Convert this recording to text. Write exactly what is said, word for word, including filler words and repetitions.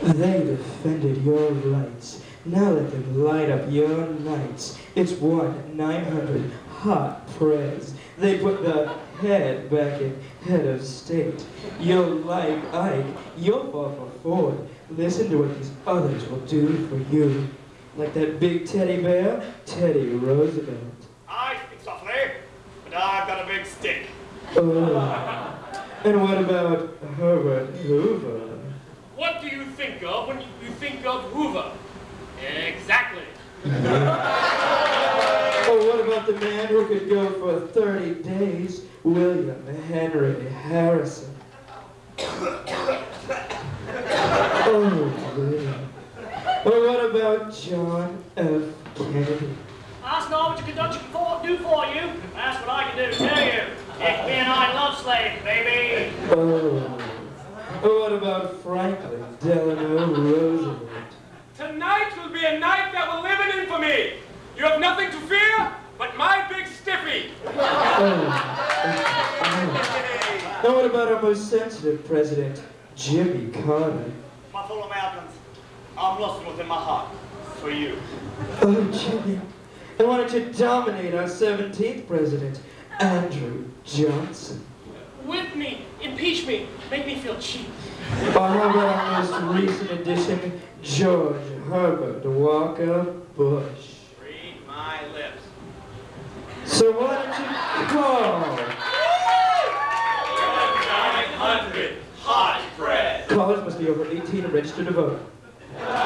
They defended your rights. Now let them light up your nights. It's one nine hundred hot prayers. They put the head back in head of state. You'll like Ike. You'll fall for Ford. Listen to what these others will do for you. Like that big teddy bear, Teddy Roosevelt. I speak softly, but I've got a big stick. Oh. And what about Herbert Hoover? What do you think of when you think of Hoover? Exactly. Oh, what about the man who could go for thirty days? William Henry Harrison. Oh, William. Or what about John F. Kennedy? Ask not what you can do for, do for you. That's what I can do to tell you. Ich bin ein love slave, baby. Oh. Or what about Franklin Delano Roosevelt? Tonight will be a night that will live in infamy. You have nothing to fear but my big stiffy. Oh. Oh. And what about our most sensitive president, Jimmy Carter? My fellow Americans, I'm lost within my heart for you. Oh, Jimmy. I wanted to dominate our seventeenth president, Andrew Johnson. Whip me, impeach me, make me feel cheap. Or how about our most recent addition, George Herbert Walker Bush? Read my lips. So why don't you call? nine hundred hot bread. Callers must be over eighteen and registered to vote.